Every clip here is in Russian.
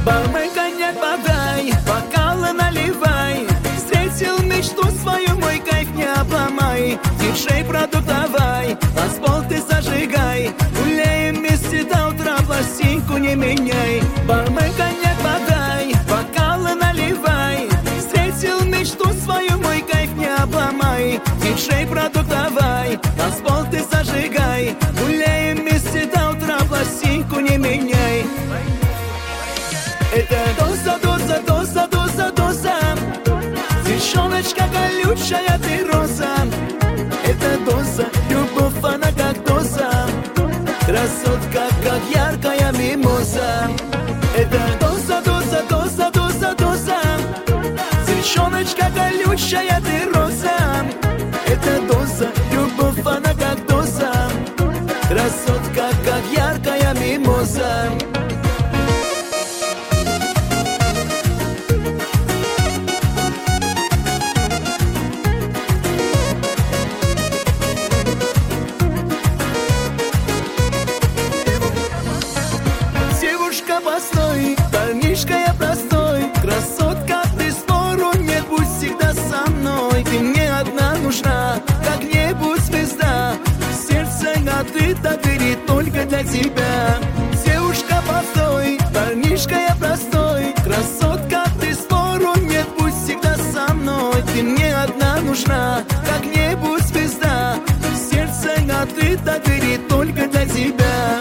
Бармен, коньяк подай, бокалы наливай. Встретил мечту свою, мой кайф не обломай. Диджей, продукт давай, танцпол ты зажигай. Гуляем вместе до утра, пластинку не меняй. Бармен, коньяк подай, бокалы наливай. Встретил мечту свою, мой кайф не обломай. Диджей, продукт давай, танцпол ты зажигай. Гуляем вместе до утра, пластинку не меняй. Это доза, доза, доза, доза, доза. Девчоночка колючая, ты роза. Это доза, любовь, она как доза. Красотка, как яркая мимоза. Это доза, доза, доза, доза, доза. Девчоночка колючая, ты роза. Это доза, любовь, она как доза. Красотка, как яркая мимоза. Постой, парнишка я простой. Красотка, ты спору нет, будь всегда со мной. Ты мне одна нужна, как небо звезда. Сердце открыто, двери только для тебя. Девушка, постой, парнишка я простой. Красотка, ты спору нет, будь всегда со мной. Ты мне одна нужна, как небо звезда. Сердце открыто, двери только для тебя.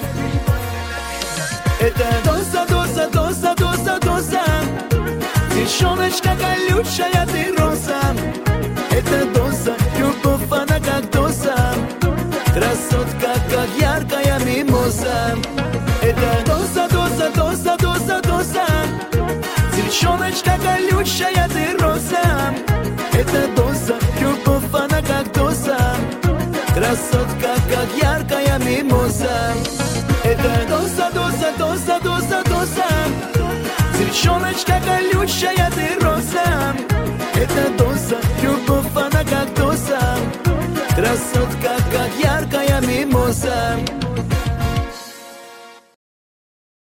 Это доза, доза, доза, доза, доза. Девчоночка колючая, ты роза. Это доза, любовь, она как доза. Красотка, как яркая мимоза. Это доза, доза, доза, доза, доза. Девчоночка колючая, ты роза. Это доза, любовь, она как доза. Красотка, как яркая мимоза. Это доза, доза, доза, доза, доза. Девчоночка